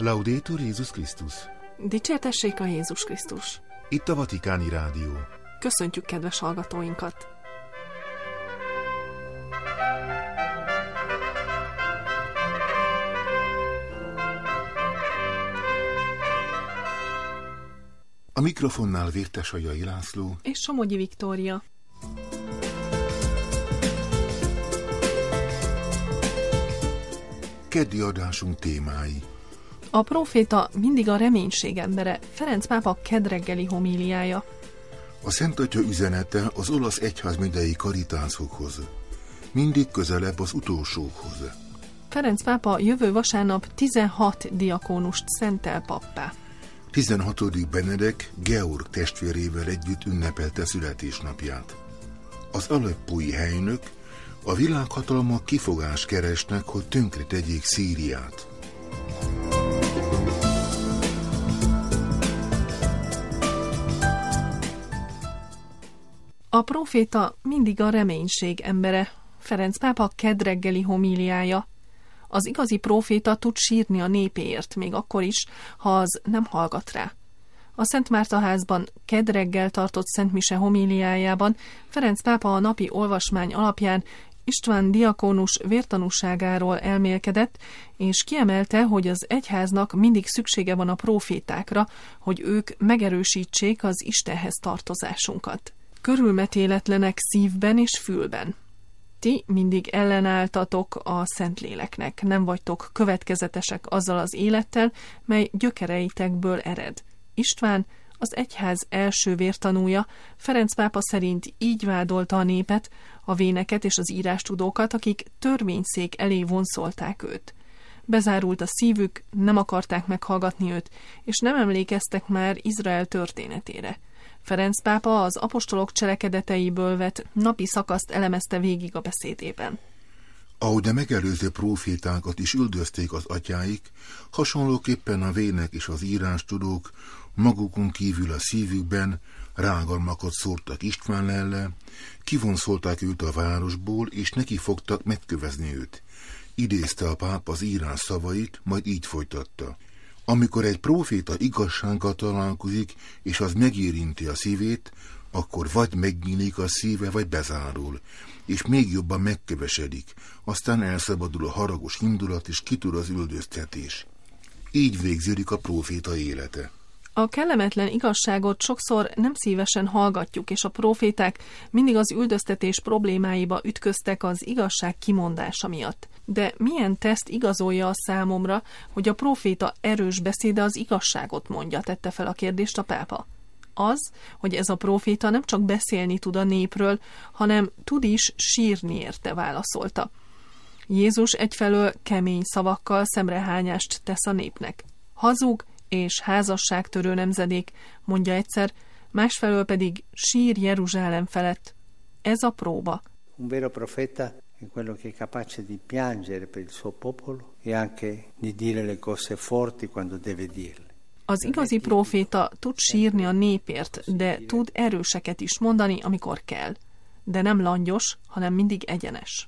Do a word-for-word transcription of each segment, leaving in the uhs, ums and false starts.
Laudetur Jézus Krisztus! Dicsértessék a Jézus Krisztus! Itt a Vatikáni Rádió. Köszöntjük kedves hallgatóinkat! A mikrofonnál Vértesajai László és Somogyi Viktória. Keddi adásunk témái. A próféta mindig a reménység embere, Ferenc pápa kedreggeli homíliája. A Szent Atya üzenete az olasz egyházmegyei karitászokhoz. Mindig közelebb az utolsókhoz. Ferenc pápa jövő vasárnap tizenhat diakónust szentel pappá. tizenhatodik Benedek Georg testvérével együtt ünnepelte születésnapját. Az aleppói helynök: a világhatalmak kifogást keresnek, hogy tönkre tegyék Szíriát. A próféta mindig a reménység embere, Ferenc pápa kedreggeli homíliája. Az igazi próféta tud sírni a népéért, még akkor is, ha az nem hallgat rá. A Szent Márta házban kedreggel tartott szentmise homíliájában Ferenc pápa a napi olvasmány alapján István diakónus vértanúságáról elmélkedett, és kiemelte, hogy az egyháznak mindig szüksége van a prófétákra, hogy ők megerősítsék az Istenhez tartozásunkat. Körülmetéletlenek szívben és fülben. Ti mindig ellenálltatok a Szentléleknek, nem vagytok következetesek azzal az élettel, mely gyökereitekből ered. István, az egyház első vértanúja, Ferenc pápa szerint így vádolta a népet, a véneket és az írástudókat, akik törvényszék elé vonszolták őt. Bezárult a szívük, nem akarták meghallgatni őt, és nem emlékeztek már Izrael történetére. Ferenc pápa az apostolok cselekedeteiből vett napi szakaszt elemezte végig a beszédében. Ahogy a megelőző prófétákat is üldözték az atyáik, hasonlóképpen a vének és az írástudók magukon kívül a szívükben rágalmakat szórtak István ellen, kivonszolták őt a városból, és neki fogtak megkövezni őt. Idézte a pápa az írás szavait, majd így folytatta: amikor egy próféta igazsággal találkozik, és az megérinti a szívét, akkor vagy megnyílik a szíve, vagy bezárul, és még jobban megkövesedik, aztán elszabadul a haragos indulat, és kitör az üldöztetés. Így végződik a próféta élete. A kellemetlen igazságot sokszor nem szívesen hallgatjuk, és a próféták mindig az üldöztetés problémáiba ütköztek az igazság kimondása miatt. De milyen teszt igazolja a számomra, hogy a próféta erős beszéde az igazságot mondja, tette fel a kérdést a pápa. Az, hogy ez a próféta nem csak beszélni tud a népről, hanem tud is sírni érte, válaszolta. Jézus egyfelől kemény szavakkal szemrehányást tesz a népnek. Hazug és házasságtörő nemzedék, mondja egyszer, másfelől pedig sír Jeruzsálem felett. Ez a próba. Un vero profeta è quello che è capace di piangere per il suo popolo e anche di dire le cose forti quando deve dirle. Az igazi próféta tud sírni a népért, de tud erőseket is mondani, amikor kell. De nem langyos, hanem mindig egyenes.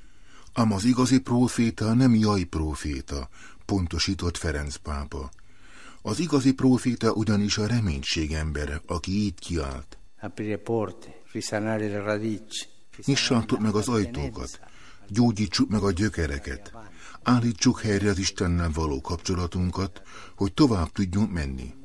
Ám az igazi próféta nem jaj próféta, pontosított Ferenc pápa. Az igazi próféta ugyanis a reménység embere, aki így kiállt: aprire porte, risanare le radici. Nyissátok meg az ajtókat, gyógyítsuk meg a gyökereket, állítsuk helyre az Istennel való kapcsolatunkat, hogy tovább tudjunk menni.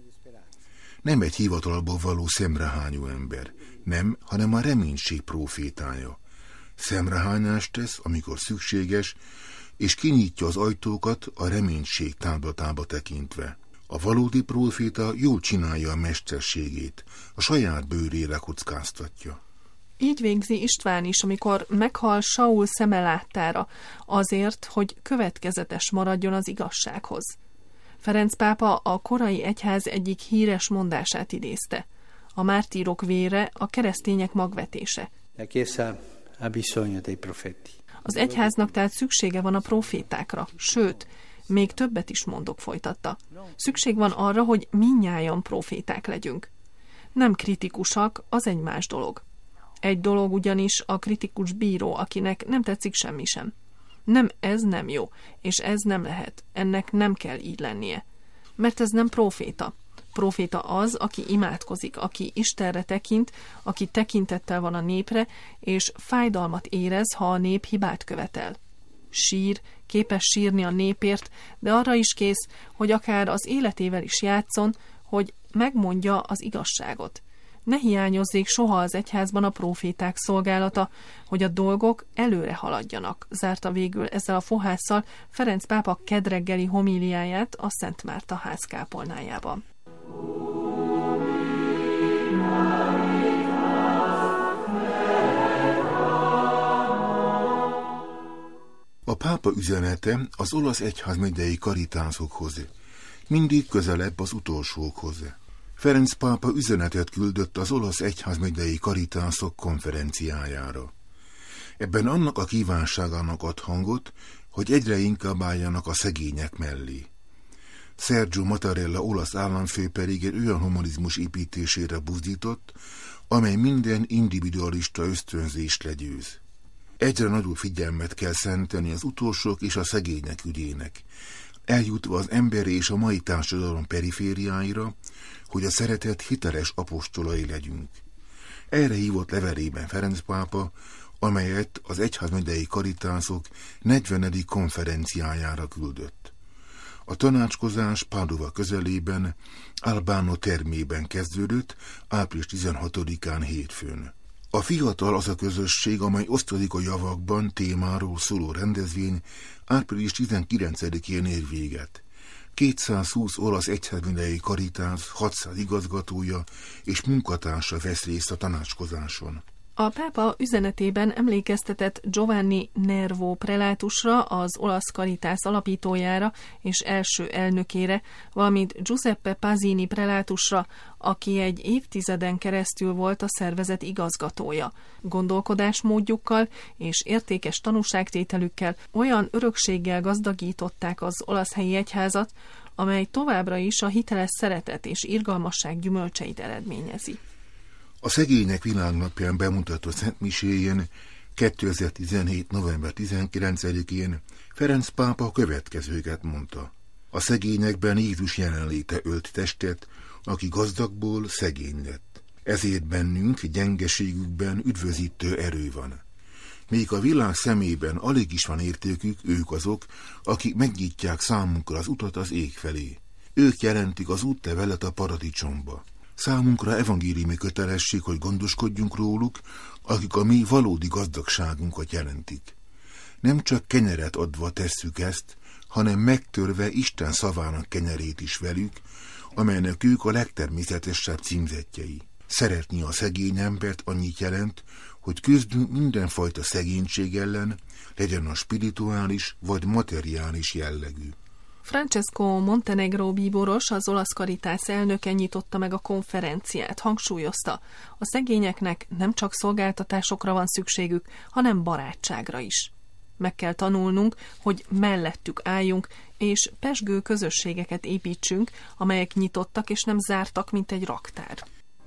Nem egy hivatalból való szemrehányó ember, nem, hanem a reménység prófétája. Szemrehányást tesz, amikor szükséges, és kinyitja az ajtókat a reménység táblatába tekintve. A valódi próféta jól csinálja a mesterségét, a saját bőrére kockáztatja. Így végzi István is, amikor meghal Saul szeme láttára, azért, hogy következetes maradjon az igazsághoz. Ferenc pápa a korai egyház egyik híres mondását idézte: a mártírok vére a keresztények magvetése. Az egyháznak tehát szüksége van a prófétákra, sőt, még többet is mondok, folytatta. Szükség van arra, hogy mindnyájan próféták legyünk. Nem kritikusak, az egy más dolog. Egy dolog ugyanis a kritikus bíró, akinek nem tetszik semmi sem. Nem, ez nem jó, és ez nem lehet, ennek nem kell így lennie. Mert ez nem próféta. Próféta az, aki imádkozik, aki Istenre tekint, aki tekintettel van a népre, és fájdalmat érez, ha a nép hibát követel. Sír, képes sírni a népért, de arra is kész, hogy akár az életével is játszon, hogy megmondja az igazságot. Ne hiányozzék soha az egyházban a próféták szolgálata, hogy a dolgok előre haladjanak, zárta végül ezzel a fohásszal Ferenc pápa kedreggeli homíliáját a Szent Márta ház kápolnájában. A pápa üzenete az olasz egyházmegyei karitásokhoz, mindig közelebb az utolsókhoz. Ferenc pápa üzenetet küldött az olasz egyházmegyei karitások konferenciájára. Ebben annak a kívánságának ad hangot, hogy egyre inkább álljanak a szegények mellé. Sergio Mattarella olasz államfő pedig egy olyan humanizmus építésére buzdított, amely minden individualista ösztönzést legyőz. Egyre nagyobb figyelmet kell szentelni az utolsók és a szegények ügyének, eljutva az emberi és a mai társadalom perifériáira, hogy a szeretet hiteles apostolai legyünk. Erre hívott levelében Ferenc pápa, amelyet az egyházmegyei karitások negyvenedik konferenciájára küldött. A tanácskozás Pádova közelében, Albano termében kezdődött, április tizenhatodikán hétfőn. A fiatal az a közösség, amely osztozik a javakban témáról szóló rendezvény április tizenkilencedikén ér véget. kétszázhúsz olasz egyházmegyei karitás, hatszáz igazgatója és munkatársa vesz részt a tanácskozáson. A pápa üzenetében emlékeztetett Giovanni Nervo prelátusra, az olasz Caritas alapítójára és első elnökére, valamint Giuseppe Pasini prelátusra, aki egy évtizeden keresztül volt a szervezet igazgatója. Gondolkodásmódjukkal és értékes tanúságtételükkel olyan örökséggel gazdagították az olasz helyi egyházat, amely továbbra is a hiteles szeretet és irgalmasság gyümölcseit eredményezi. A Szegények Világnapján bemutatott szentmiséjén kétezer-tizenhét. november tizenkilencedikén Ferenc pápa a következőket mondta. A szegényekben Jézus jelenléte ölt testet, aki gazdagból szegény lett. Ezért bennünk, gyengeségükben üdvözítő erő van. Még a világ szemében alig is van értékük, ők azok, akik megnyitják számunkra az utat az ég felé. Ők jelentik az útlevelet a paradicsomba. Számunkra evangéliumi kötelesség, hogy gondoskodjunk róluk, akik a mi valódi gazdagságunkat jelentik. Nem csak kenyeret adva tesszük ezt, hanem megtörve Isten szavának kenyerét is velük, amelynek ők a legtermészetesebb címzettjei. Szeretni a szegény embert annyit jelent, hogy küzdünk mindenfajta szegénység ellen, legyen a spirituális vagy materiális jellegű. Francesco Montenegro bíboros, az olasz Caritas elnöke nyitotta meg a konferenciát, hangsúlyozta, a szegényeknek nem csak szolgáltatásokra van szükségük, hanem barátságra is. Meg kell tanulnunk, hogy mellettük álljunk, és pezsgő közösségeket építsünk, amelyek nyitottak és nem zártak, mint egy raktár.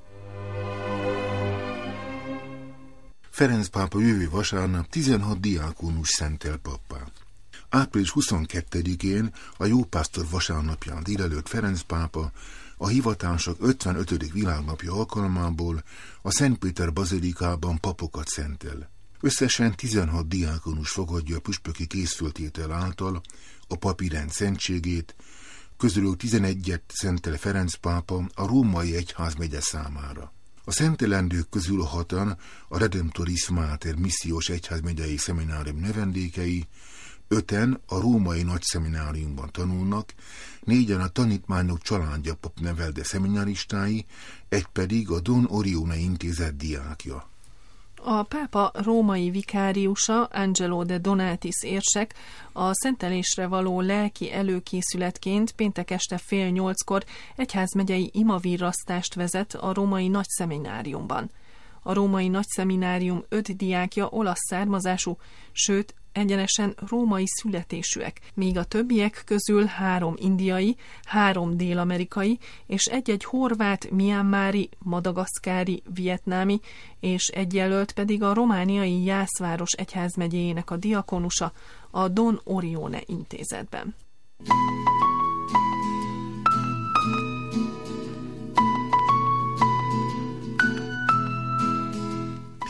Ferenc pápa jövő vasárnap tizenhat diákonus szentel pappá. április huszonkettedikén, a Jópásztor vasárnapján délelőtt Ferenc pápa a hivatások ötvenötödik világnapja alkalmából a Szent Péter bazilikában papokat szentel. Összesen tizenhat diákonus fogadja a püspöki készföltétel által a papi rend szentségét, közülük tizenegyet szentel Ferenc pápa a római egyházmegye számára. A szentelendők közül hatan a Redemptoris Mater missziós egyházmegyei szeminárium növendékei, öten a római nagyszemináriumban tanulnak, négyen a tanítványok családja papnevelde szeminaristái, egy pedig a Don Orione intézet diákja. A pápa római vikáriusa, Angelo de Donatis érsek, a szentelésre való lelki előkészületként péntek este fél nyolckor egyházmegyei imavirrasztást vezet a római nagyszemináriumban. A római nagyszeminárium öt diákja olasz származású, sőt, egyenesen római születésűek, míg a többiek közül három indiai, három dél-amerikai és egy-egy horvát, mianmári, madagaszkári, vietnámi és egy jelölt pedig a romániai Jászváros egyházmegyéjének a diakonusa a Don Orione intézetben.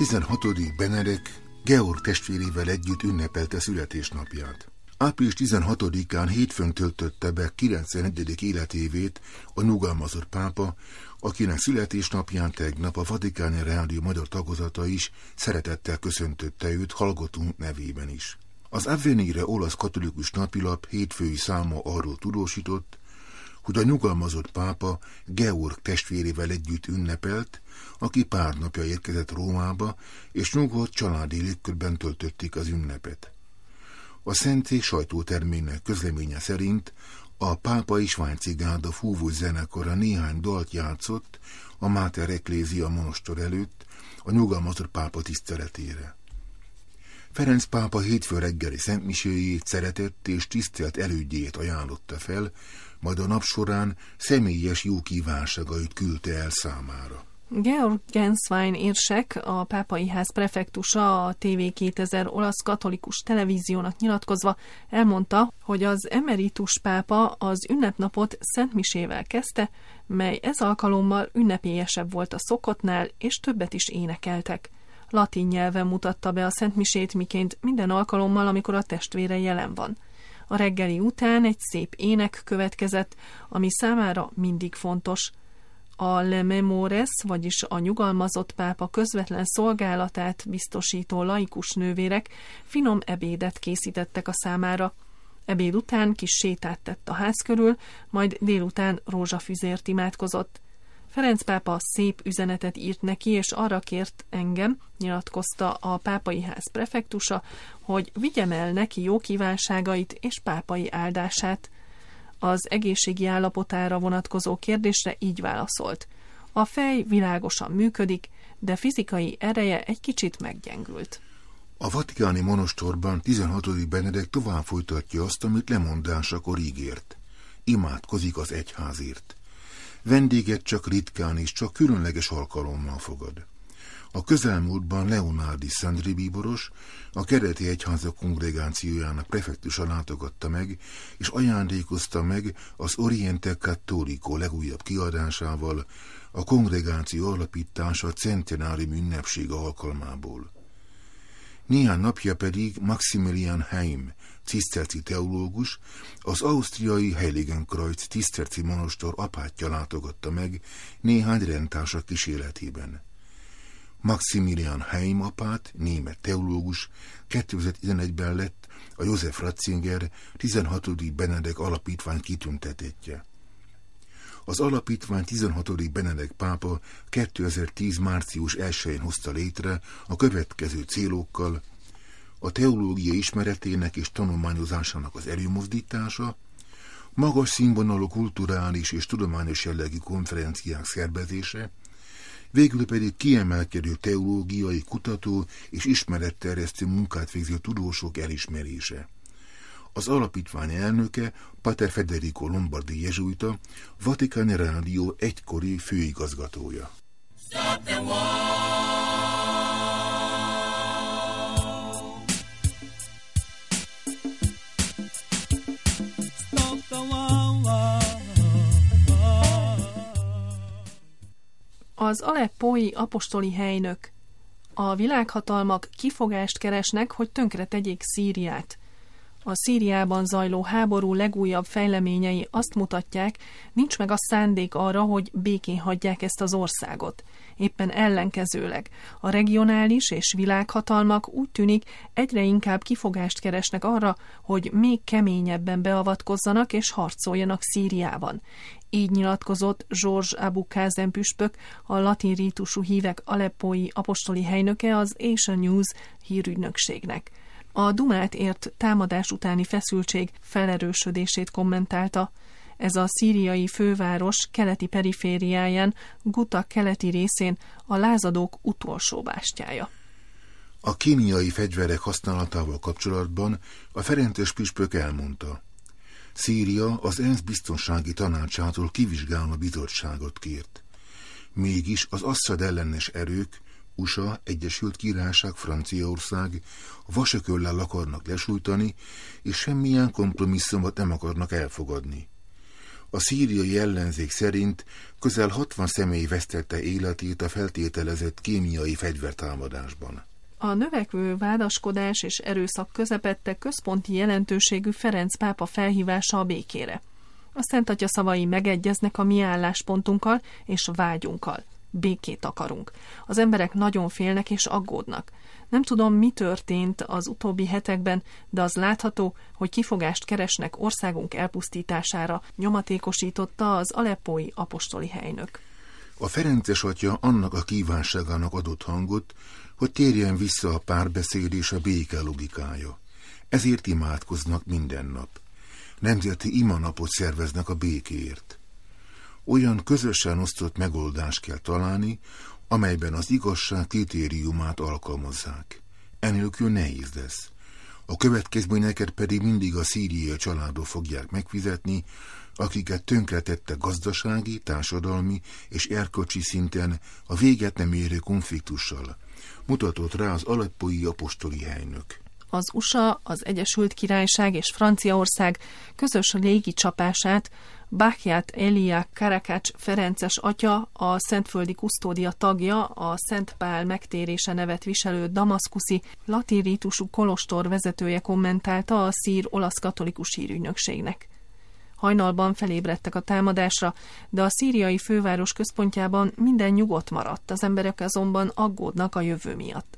tizenhatodik Benedek Georg testvérével együtt ünnepelte születésnapját. április tizenhatodikán hétfőn töltötte be kilencvenegyedik életévét a nyugalmazott pápa, akinek születésnapján tegnap a Vatikáni Rádió magyar tagozata is szeretettel köszöntötte őt hallgatónk nevében is. Az Avvenire olasz katolikus napilap hétfői száma arról tudósított, hogy a nyugalmazott pápa Georg testvérével együtt ünnepelt, aki pár napja érkezett Rómába, és nyugodt családi légkörben töltötték az ünnepet. A Szentszék sajtótermének közleménye szerint a pápai Svájcigárda fúvós zenekara néhány dalt játszott a Mater Ecclesia monostor előtt a nyugalmazott pápa tiszteletére. Ferenc pápa hétfő reggeli szentmiséjét szeretett és tisztelt elődjét ajánlotta fel, majd a nap során személyes jó kívánságait küldte el számára. Georg Genswein érsek, a pápai ház prefektusa a té vé kétezer olasz katolikus televíziónak nyilatkozva elmondta, hogy az emeritus pápa az ünnepnapot szentmisével kezdte, mely ez alkalommal ünnepélyesebb volt a szokottnál, és többet is énekeltek. Latin nyelven mutatta be a szentmisét, miként minden alkalommal, amikor a testvére jelen van. A reggeli után egy szép ének következett, ami számára mindig fontos. A Le Memores, vagyis a nyugalmazott pápa közvetlen szolgálatát biztosító laikus nővérek finom ebédet készítettek a számára. Ebéd után kis sétát tett a ház körül, majd délután rózsafüzért imádkozott. Ferenc pápa szép üzenetet írt neki, és arra kért engem, nyilatkozta a pápai ház prefektusa, hogy vigyem el neki jó kívánságait és pápai áldását. Az egészségi állapotára vonatkozó kérdésre így válaszolt. A fej világosan működik, de fizikai ereje egy kicsit meggyengült. A vatikáni monostorban tizenhatodik Benedek tovább folytatja azt, amit lemondásakor ígért. Imádkozik az egyházért. Vendéget csak ritkán és csak különleges alkalommal fogad. A közelmúltban Leonardi Szendri bíboros, a Kereti Egyházak kongregációjának prefektusa látogatta meg, és ajándékozta meg az Oriente Cattolico legújabb kiadásával a kongregáció alapítása centenárium ünnepsége alkalmából. Néhány napja pedig Maximilian Heim, ciszterci teológus, az ausztriai Heiligenkreuz ciszterci monostor apátja látogatta meg néhány rendtársa kíséretében. Maximilian Heim apát, német teológus, kétezer-tizenegyben lett a József Ratzinger tizenhatodik Benedek alapítvány kitüntetettje. Az alapítvány tizenhatodik Benedek pápa kétezer-tíz március elsején hozta létre a következő célokkal: a teológia ismeretének és tanulmányozásának az előmozdítása, magas színvonalú kulturális és tudományos jellegű konferenciák szervezése, végül pedig kiemelkedő teológiai, kutató és ismeretterjesztő munkát végző tudósok elismerése. Az alapítvány elnöke, Pater Federico Lombardi jezsuita, Vatikáni Rádió egykori főigazgatója. Az aleppói apostoli helynök. A világhatalmak kifogást keresnek, hogy tönkre tegyék Szíriát. A Szíriában zajló háború legújabb fejleményei azt mutatják, nincs meg a szándék arra, hogy békén hagyják ezt az országot. Éppen ellenkezőleg a regionális és világhatalmak úgy tűnik egyre inkább kifogást keresnek arra, hogy még keményebben beavatkozzanak és harcoljanak Szíriában. Így nyilatkozott George Abu Kazem püspök, a latin rítusú hívek aleppói apostoli helynöke az Asia News hírügynökségnek. A Dumát ért támadás utáni feszültség felerősödését kommentálta. Ez a szíriai főváros keleti perifériáján, Guta keleti részén a lázadók utolsó bástyája. A kémiai fegyverek használatával kapcsolatban a ferences püspök elmondta: Szíria az ENSZ biztonsági tanácsától kivizsgáló bizottságot kért. Mégis az Assad ellenes erők, u es á, Egyesült Királyság, Franciaország vasököllel akarnak lesújtani, és semmilyen kompromisszumot nem akarnak elfogadni. A szíriai ellenzék szerint közel hatvan személy vesztette életét a feltételezett kémiai fegyvertámadásban. A növekvő vádaskodás és erőszak közepette központi jelentőségű Ferenc pápa felhívása a békére. A Szent Atya szavai megegyeznek a mi álláspontunkkal és vágyunkkal. Békét akarunk. Az emberek nagyon félnek és aggódnak. Nem tudom, mi történt az utóbbi hetekben, de az látható, hogy kifogást keresnek országunk elpusztítására, nyomatékosította az aleppói apostoli helynök. A ferences atya annak a kívánságának adott hangot, hogy térjen vissza a párbeszéd és a béke logikája. Ezért imádkoznak minden nap. Nemzeti imanapot szerveznek a békéért. Olyan közösen osztott megoldást kell találni, amelyben az igazság kritériumát alkalmazzák. Enélkül nehéz lesz. A következményeket pedig mindig a szíriai családok fogják megfizetni, akiket tönkretette gazdasági, társadalmi és erkölcsi szinten a véget nem érő konfliktussal, mutatott rá az aleppói apostoli helynök. Az u es á, az Egyesült Királyság és Franciaország közös légi csapását Bákját Elia Karakács ferences atya, a Szentföldi Kusztódia tagja, a Szent Pál megtérése nevet viselő damaszkuszi latin rítusú kolostor vezetője kommentálta a szír olasz katolikus hírügynökségnek. Hajnalban felébredtek a támadásra, de a szíriai főváros központjában minden nyugodt maradt, az emberek azonban aggódnak a jövő miatt.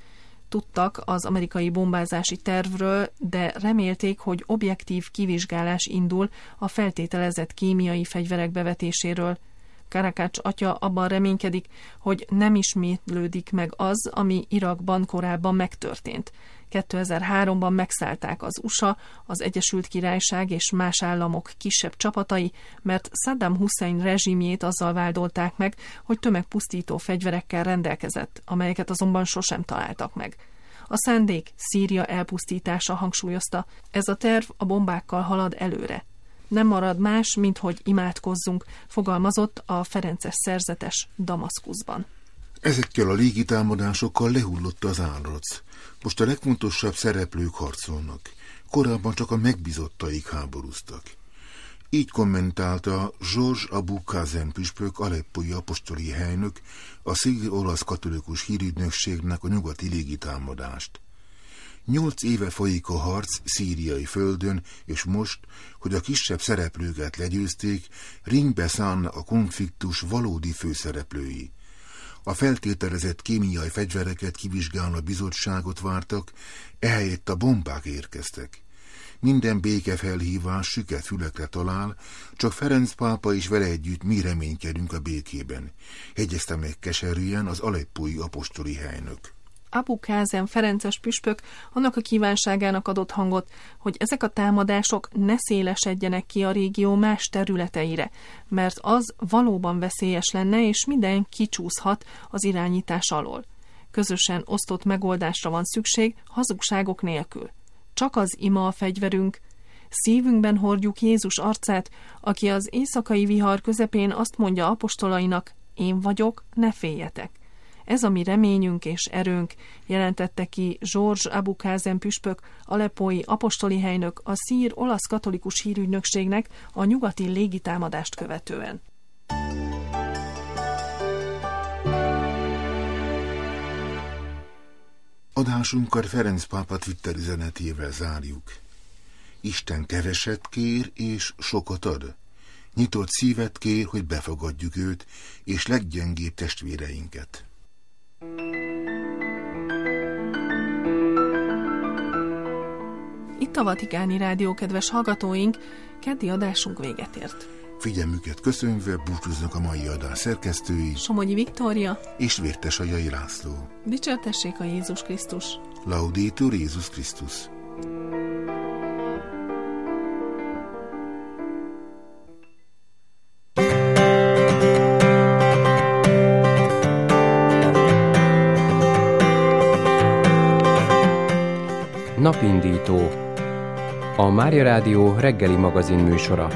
Tudtak az amerikai bombázási tervről, de remélték, hogy objektív kivizsgálás indul a feltételezett kémiai fegyverek bevetéséről. Karakács atya abban reménykedik, hogy nem ismétlődik meg az, ami Irakban korábban megtörtént. kétezer-háromban megszállták az u es á, az Egyesült Királyság és más államok kisebb csapatai, mert Saddam Hussein rezsimjét azzal vádolták meg, hogy tömegpusztító fegyverekkel rendelkezett, amelyeket azonban sosem találtak meg. A szándék Szíria elpusztítása, hangsúlyozta, ez a terv a bombákkal halad előre. Nem marad más, mint hogy imádkozzunk, fogalmazott a ferences szerzetes Damaszkuszban. Ezekkel a légitámadásokkal lehullott az árac. Most a legfontosabb szereplők harcolnak. Korábban csak a megbízottaik háborúztak. Így kommentálta George Abu Kazem püspök, aleppói apostoli helynök, a szír olasz katolikus hírügynökségnek a nyugati légitámadást. Nyolc éve folyik a harc szíriai földön, és most, hogy a kisebb szereplőket legyőzték, ringbe szállnak a konfliktus valódi főszereplői. A feltételezett kémiai fegyvereket kivizsgáló bizottságot vártak, ehelyett a bombák érkeztek. Minden békefelhívás süket fülekre talál, csak Ferenc pápa és vele együtt mi reménykedünk a békében, hegyezte meg keserűen az aleppói apostoli helynök. Abu Kazem ferences püspök annak a kívánságának adott hangot, hogy ezek a támadások ne szélesedjenek ki a régió más területeire, mert az valóban veszélyes lenne, és minden kicsúszhat az irányítás alól. Közösen osztott megoldásra van szükség, hazugságok nélkül. Csak az ima a fegyverünk. Szívünkben hordjuk Jézus arcát, aki az éjszakai vihar közepén azt mondja apostolainak, én vagyok, ne féljetek. Ez a mi reményünk és erőnk, jelentette ki George Abu Kazem püspök, aleppói apostoli helynök a szír olasz katolikus hírügynökségnek a nyugati légitámadást követően. Adásunkat Ferenc pápa Twitter üzenetével zárjuk. Isten keveset kér és sokat ad. Nyitott szívet kér, hogy befogadjuk őt és leggyengébb testvéreinket. Itt a Vatikáni Rádió, kedves hallgatóink, keddi adásunk véget ért. Figyelmüket köszönve búcsúznak a mai adás szerkesztői Somogyi Viktória és Vértesajai László. Dicsértessék a Jézus Krisztus! Laudetur Jézus Krisztus! Napindító, a Mária Rádió reggeli magazin műsora.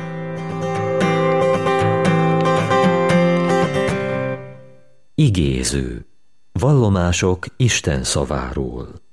Igéző. Vallomások Isten szaváról.